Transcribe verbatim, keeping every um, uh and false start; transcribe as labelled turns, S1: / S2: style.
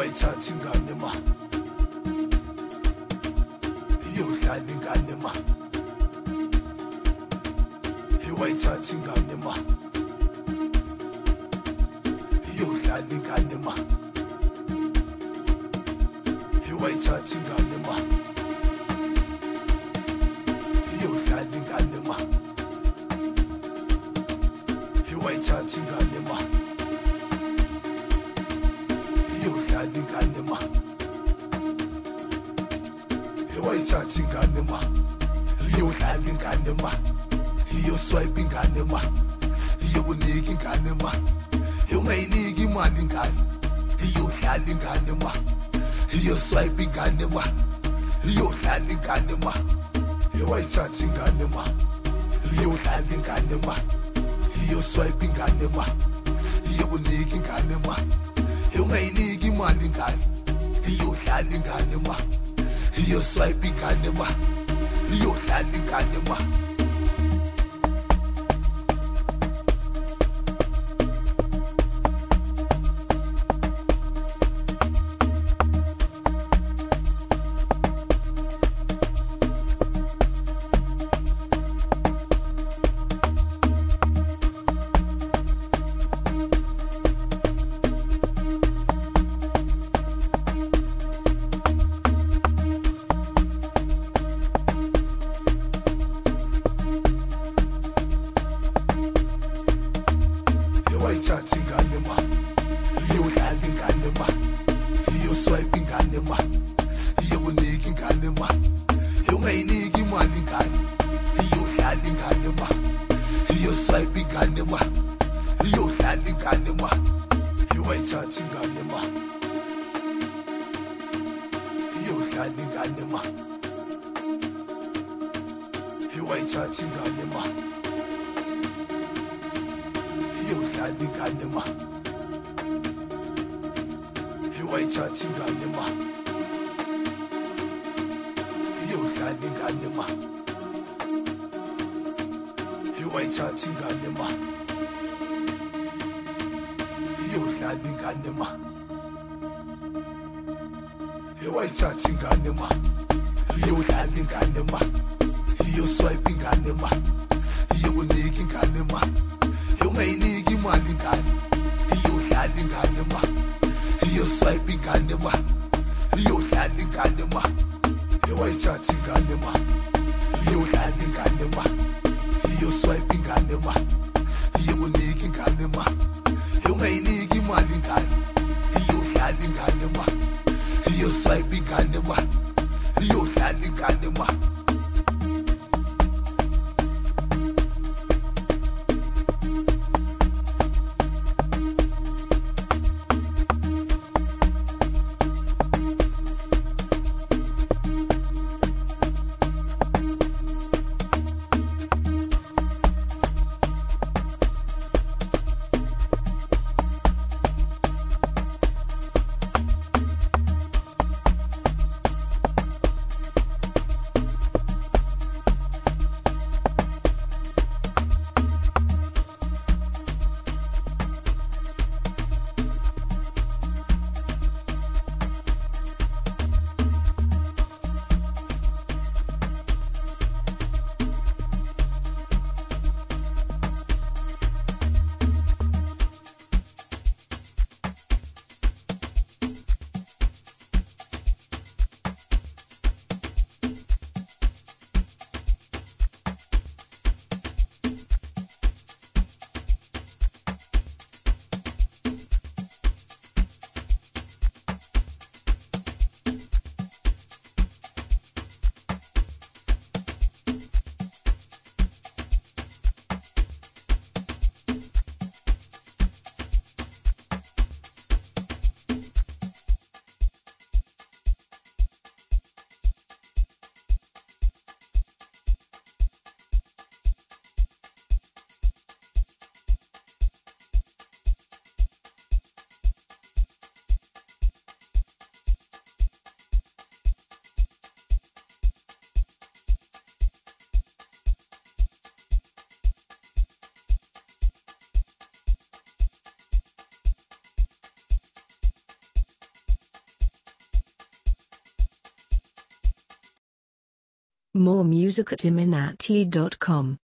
S1: Iwayithatha ingane ma iyodlala ingane ma Iwayithatha ingane ma iyodlala ingane ma Iwayithatha ingane ma iyodlala ingane ma Iwayithatha ingane ma iyodlala ingane ma Iwayithatha ingane ma iyodlala ingane ma iyoswipe ingane ma iyokunika ingane ma iyongayiniki imali ingane iyodlala ingane ma iyoswipe ingane ma iyodlala ingane ma Iwayithatha ingane ma iyodlala ingane ma iyoswipe ingane ma iyokunika ingane ma iyongayiniki imali ingane iyodlala ingane ma iyoswipe ingane ma iyodlala ingane ma Iwayithatha ingane ma iyodlala ingane ma iyoswipe ingane ma iyokunika ingane ma iyongayiniki imali ingane iyodlala ingane ma iyoswipe ingane ma iyodlala ingane ma Iwayithatha ingane ma iyodlala ingane ma Iwayithatha ingane ma iyodlala ingane ma Iwayithatha ingane ma iyodlala ingane ma Iwayithatha ingane ma iyodlala ingane ma Iwayithatha ingane ma iyodlala ingane ma iyoswipe ingane ma iyokunika ingane ma iyongayiniki imali ingane iyodlala ingane ma iyoswipe ingane ma iyodlala ingane ma Iwayithatha ingane ma iyodlala ingane ma iyoswipe ingane ma iyokunika ingane ma iyongayiniki imali ingane iyodlala ingane ma iyoswipe ingane ma iyodlala ingane ma
S2: More music at iminati dot com.